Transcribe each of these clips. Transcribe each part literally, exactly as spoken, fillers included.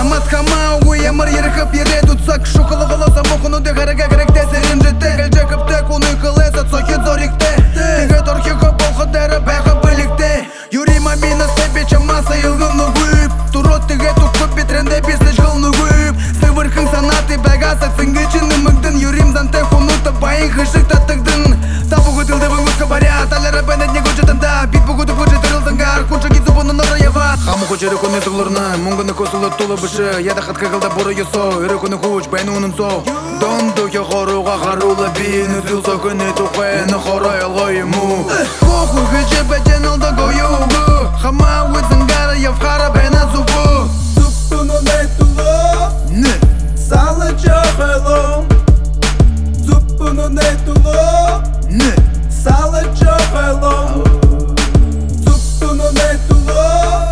Хамат хамауы емір ерігіп ере тұтсақ Шуқылы қылыса мұқынуды қарыға керекте Серін жетті Кәлжекіпті құны қылыса Цохи зорикте Тігі торхиғы болғыдары бәғі білікте Юрий мамина степеча маса елгіні көйіп Турот тіге тұқып бетренде бесті жылны көйіп Сывырқың санаты бәғасақ Сіңгечіні мүгдің Юрим занте хунуты байын ғышық таттығдың Табу ғытылды бұңғызғы барят Алары бәнет не көшетінда Бит бұғыды көші тұрылдыңғар Күнші кезі бұны нұры еват Хамы көшері көне сұғылырны Мұңғыны көсілі тұлы бұшы Яда қатқа қылда бұры есо Үрі көні құш бәйні оның со Донды ке хоруға қарулы бейін Үзілсо көне тұқайыны хорай алғайыму Қоқы күші бәтен алды қойуғы Хама өзіңгары евхара бәйна зубы Зубтыны нәйтулы Не? Салы чоғылым Зубтыны нәйтулы Не? Салы чоғылым Зубтыны нәйтулы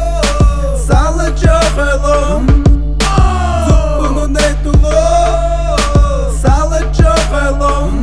Салы чоғылым Зубтыны нәйтулы Салы чоғылым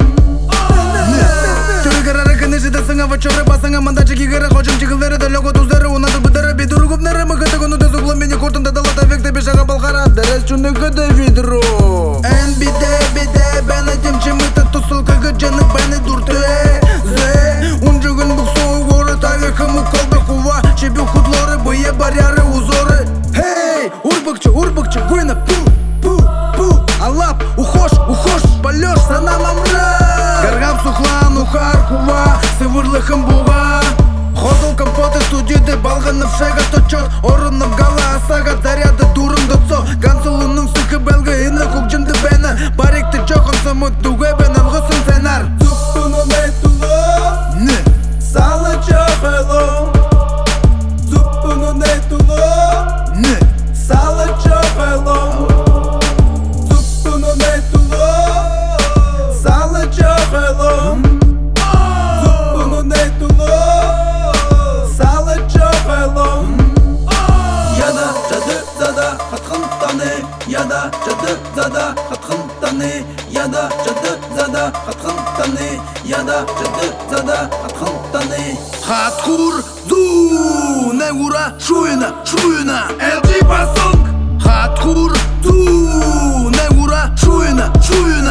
Чөрігірары күні жидасыңа вачоры басыңа Мандачы кегірі қочым чығылдары Дәлігі тұздары Онады бұдары бедуры көпнары Мұғыты күні дөз ұғылым Мені қортында далата векті бешаға балқара Дәрес чүні күді видро Ән биде биде Бәні демчі мұйта тұсыл кігі жаны бәні дұрты Зе Он жүгін бұқ соғы ғоры Тағы кімі қолбы құва Чебі құтлары Бұйе баряры узоры Хей Урбықчы урбықчы Гойна пу пу пу Алап ухош ухош Палеш санамамра Гаргам сухлан ухар кува Сывырлықым буға Ходыл компоты студиды Балғанып шайға точот Орынып гала асаға Заряды дурымды цо Гансылының сықы бәлгі Ині көкжімді бәні Баректі жоқын сымыт Дуге бәнін ғысын сәнар Зубтыны нәйтулы Не? Салы чоғылым Зубтыны нәйтулы Не? Салы чоғылым Зубтыны нәйтулы Салы чоғылым Зубтыны нәйтулы Салы чоғылым Яда жады зада қатқын таны Яда жады зада қатқын таны Яда жады зада қатқын таны Яда жады зада қатқын таны Хатхур зу Не ура шуйна шуйна Элджи басонг Хатхур зу Не ура шуйна шуйна